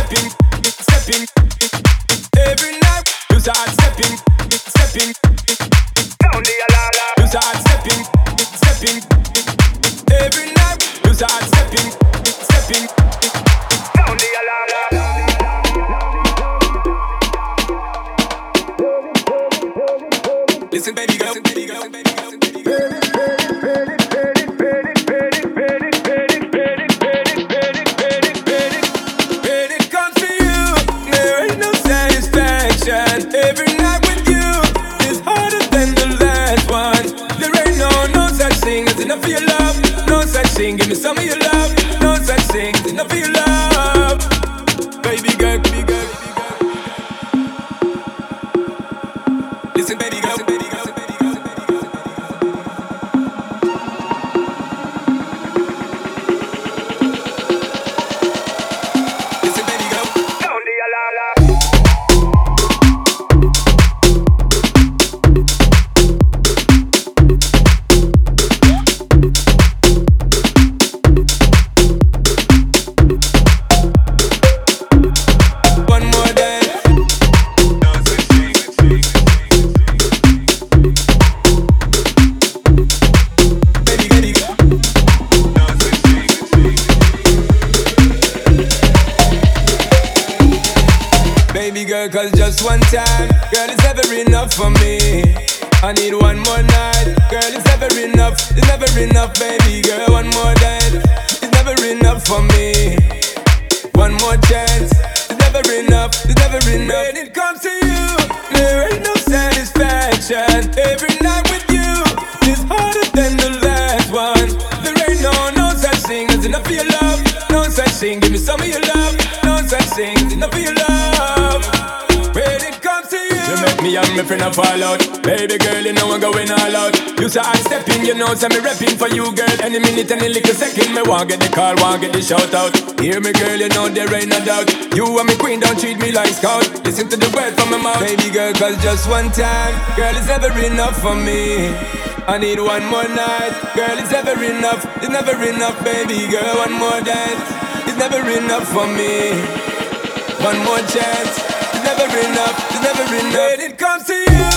stepping, stepping. Every night you start stepping, stepping. Sound the alarm. You start stepping, stepping. Every night you start stepping, stepping. Sound the alarm. Listen, baby girl, baby girl, baby girl, baby girl. Every night with you is harder than the last one. There ain't no such thing as enough of your love. No such thing, give me some of your love. No such thing as enough of your love. Baby girl, baby girl, baby girl. Listen, baby girl, baby girl, baby girl, baby girl. Listen, baby girl. Sound the alarm. Baby girl, cause just one time, girl, it's never enough for me. I need one more night, girl, it's never enough. It's never enough, baby girl, one more night. It's never enough for me. One more chance, it's never enough. It's never enough. When it comes to you, there ain't no satisfaction. Every night with you is harder than the last one. There ain't no such thing as enough of your love. No such thing, give me some of your love. No such thing as enough of your love. When it comes to you make me and my friend a fall out. Baby girl, you know I'm going all out. You start stepping, you know, so me repping for you, girl. Any minute, any little second, me want get the call, want get the shout out. Hear me, girl, you know there ain't no doubt. You and me queen, don't treat me like scout. Listen to the word from my mouth. Baby girl, cause just one time, girl, it's never enough for me. I need one more night, girl, it's never enough. It's never enough, baby girl, one more dance. It's never enough for me. One more chance, it's never enough, it's never enough. When it comes to you,